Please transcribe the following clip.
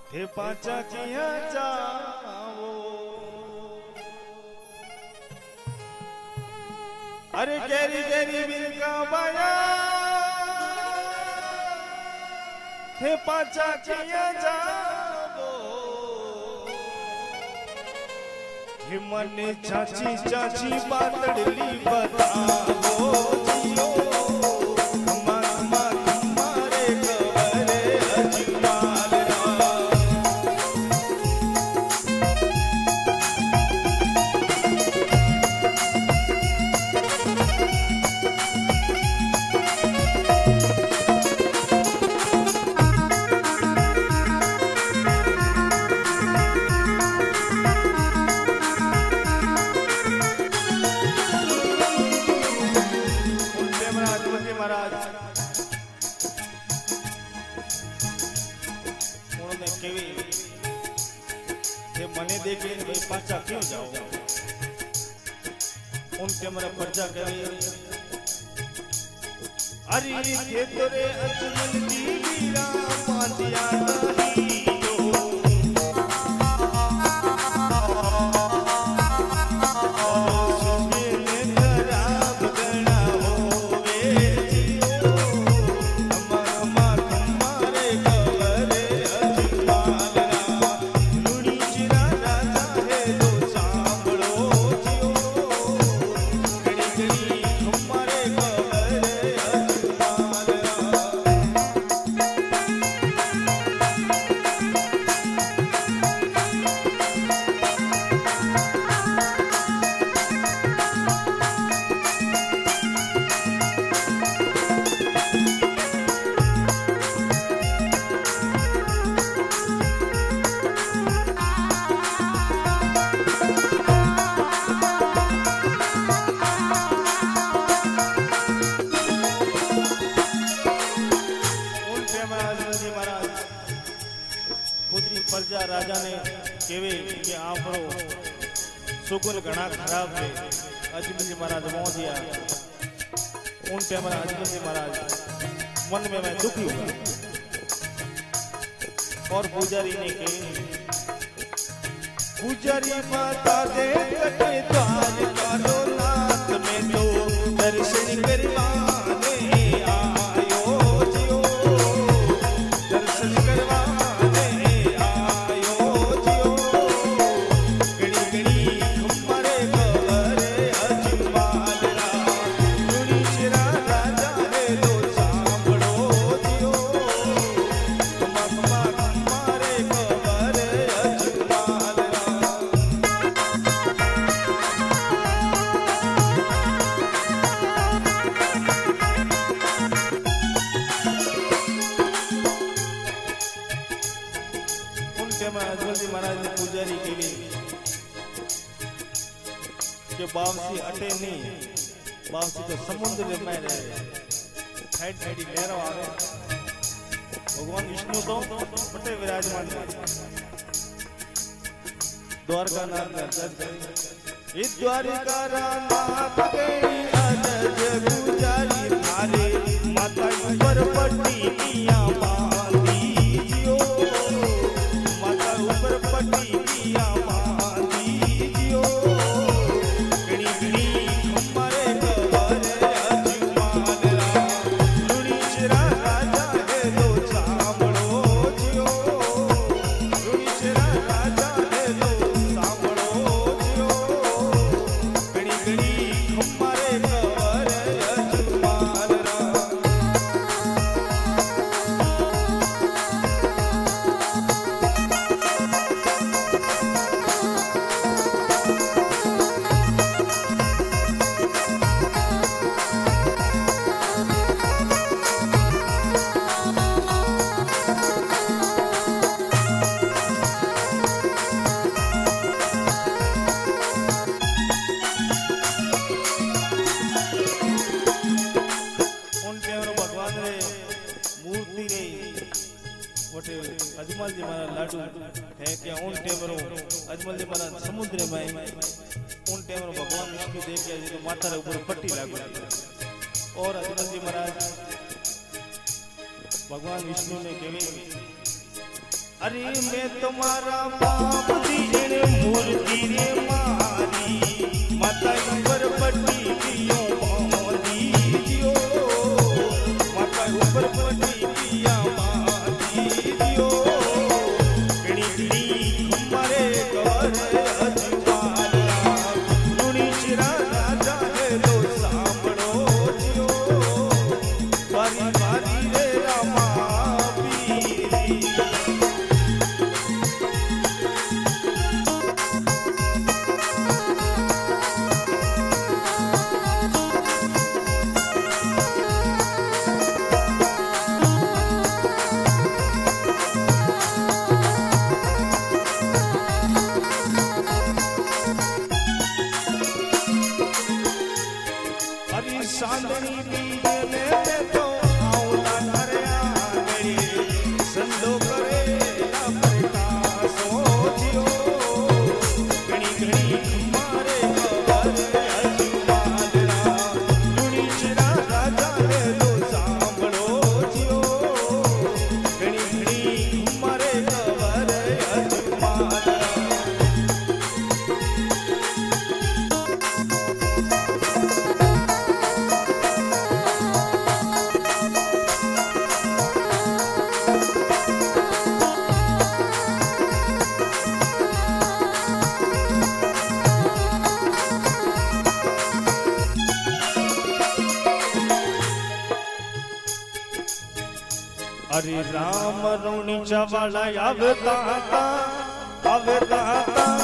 हे पाचा किया जाओ अरे केरी केरी मिल का बाया हे पाचा किया जाओ हे मने चाची चाची बातड़ली बताओ जियो मने देखे भाई पाचा क्यों जाओ उनके मेरा पर्चा करे अरे के तोरे अजमल की वीरा पांडिया नहीं प्रजा राजा ने केवे कि आपरो सुगुन घना खराब है अजमल जी महाराज मोह दिया उन टाइम अजमल जी महाराज मन में मैं दुखी हुआ और पुजारी ने कही पुजारी माता दे कटे द्वार करो नाथ में तो दर्शन करवाने आयो जियो दर्शन करवा अजमल जी महाराज ने पुजारी के लिए कि बावसी अटे नहीं बावसी तो समुद्र में रहे साइड साइड लहरों आ रहे भगवान विष्णु तो पटे विराजमान द्वारका नाथ ने द्वारिका नाथ गई अनज पुजारी थारे माता ऊपर पट्टी मिया अजमल जी महाराज लाडू है क्या उन टेमरो अजमल जी महाराज समुद्र में उन टेमरो भगवान विष्णु देख के जी तो माथा रे ऊपर पट्टी लागू और अजमल जी महाराज भगवान विष्णु ने केवे अरे मैं तुम्हारा बाप दी जने मूर्ति रे मारी माता ऊपर पट्टी पियो बांधी दियो माता ऊपर पट्टी पिया बांधी दियो कणी कणी हमारे घर अजवाला लुणी चिरा राजा है लो सांभळो दियो बारी बारी रे रामा पीरी सांदनी बीज में तो आउला करे आंगड़ी संदो करे प्रकाश सोचियो घणी घणी हमारे घर अजमाला लुणी चिरा राजा ने लो सांभळो जियो घणी घणी हमारे घर अजमाला अरे राम रोणी चवाला आवता